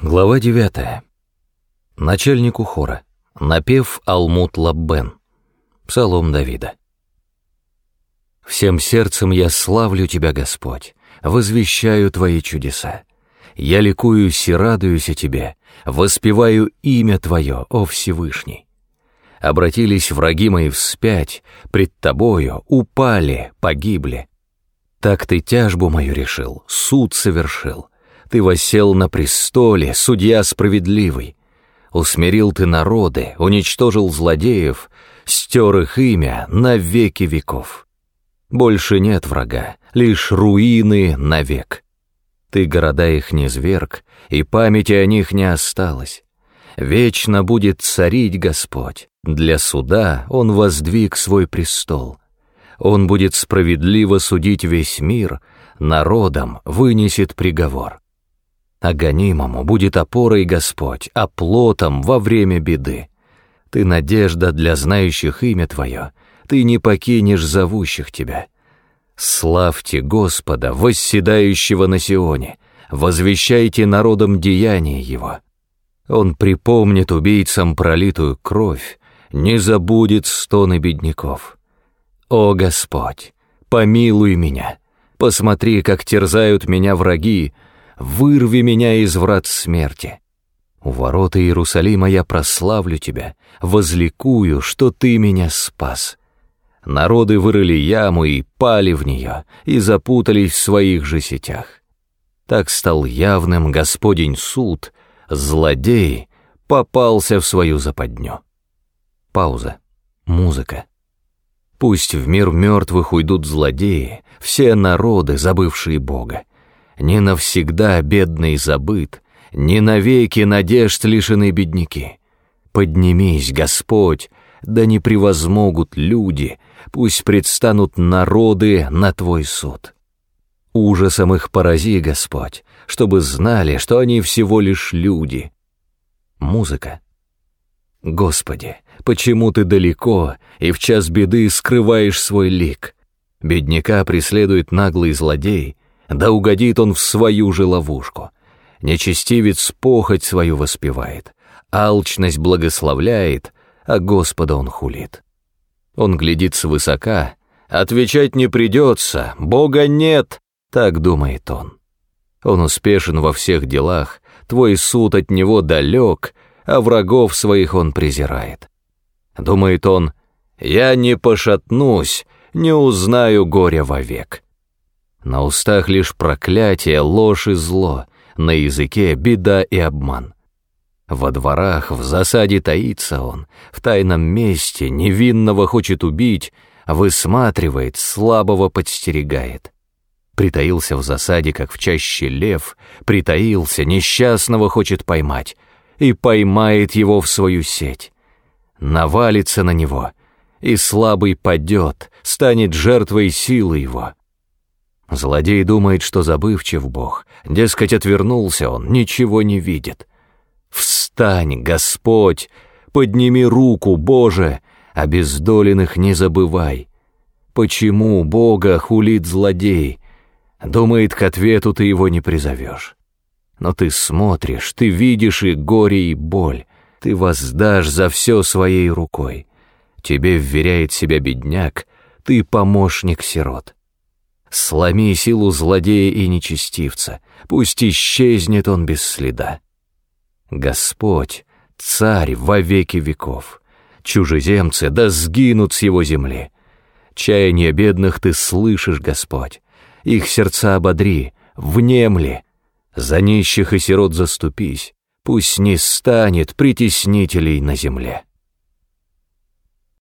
Глава 9. Начальнику хора. Напев Алмут Лаббен. Псалом Давида. Всем сердцем я славлю Тебя, Господь, возвещаю Твои чудеса. Я ликуюсь и радуюсь о Тебе, воспеваю имя Твое, о Всевышний. Обратились враги мои вспять, пред Тобою упали, погибли. Так Ты тяжбу мою решил, суд совершил. Ты воссел на престоле, судья справедливый. Усмирил Ты народы, уничтожил злодеев, стер их имя на веки веков. Больше нет врага, лишь руины навек. Ты города их низверг, и памяти о них не осталось. Вечно будет царить Господь, для суда Он воздвиг свой престол. Он будет справедливо судить весь мир, народам вынесет приговор. А гонимому будет опорой Господь, оплотом во время беды. Ты надежда для знающих имя Твое, Ты не покинешь зовущих Тебя. Славьте Господа, восседающего на Сионе, возвещайте народам деяния Его. Он припомнит убийцам пролитую кровь, не забудет стоны бедняков. О Господь, помилуй меня, посмотри, как терзают меня враги, вырви меня из врат смерти. У ворот Иерусалима я прославлю Тебя, возликую, что Ты меня спас. Народы вырыли яму и пали в нее, и запутались в своих же сетях. Так стал явным Господень суд, злодей попался в свою западню. Пауза. Музыка. Пусть в мир мертвых уйдут злодеи, все народы, забывшие Бога. Не навсегда бедный забыт, не навеки надежд лишены бедняки. Поднимись, Господь, да не превозмогут люди, пусть предстанут народы на Твой суд. Ужасом их порази, Господь, чтобы знали, что они всего лишь люди. Музыка. Господи, почему Ты далеко и в час беды скрываешь свой лик? Бедняка преследует наглый злодей, да угодит он в свою же ловушку. Нечестивец похоть свою воспевает, алчность благословляет, а Господа он хулит. Он глядит свысока, отвечать не придется, Бога нет, так думает он. Он успешен во всех делах, Твой суд от него далек, а врагов своих он презирает. Думает он, я не пошатнусь, не узнаю горя вовек. На устах лишь проклятие, ложь и зло, на языке беда и обман. Во дворах в засаде таится он, в тайном месте невинного хочет убить, высматривает, слабого подстерегает. Притаился в засаде, как в чаще лев, притаился, несчастного хочет поймать, и поймает его в свою сеть. Навалится на него, и слабый падет, станет жертвой силы его. Злодей думает, что забывчив Бог, дескать, отвернулся он, ничего не видит. Встань, Господь, подними руку, Боже, обездоленных не забывай. Почему Бога хулит злодей? Думает, к ответу ты его не призовешь. Но ты смотришь, ты видишь и горе, и боль, ты воздашь за все своей рукой. Тебе вверяет себя бедняк, ты помощник сирот. Сломи силу злодея и нечестивца, пусть исчезнет он без следа. Господь, царь во веки веков, чужеземцы да сгинут с его земли. Чаяния бедных ты слышишь, Господь, их сердца ободри, внемли. За нищих и сирот заступись, пусть не станет притеснителей на земле.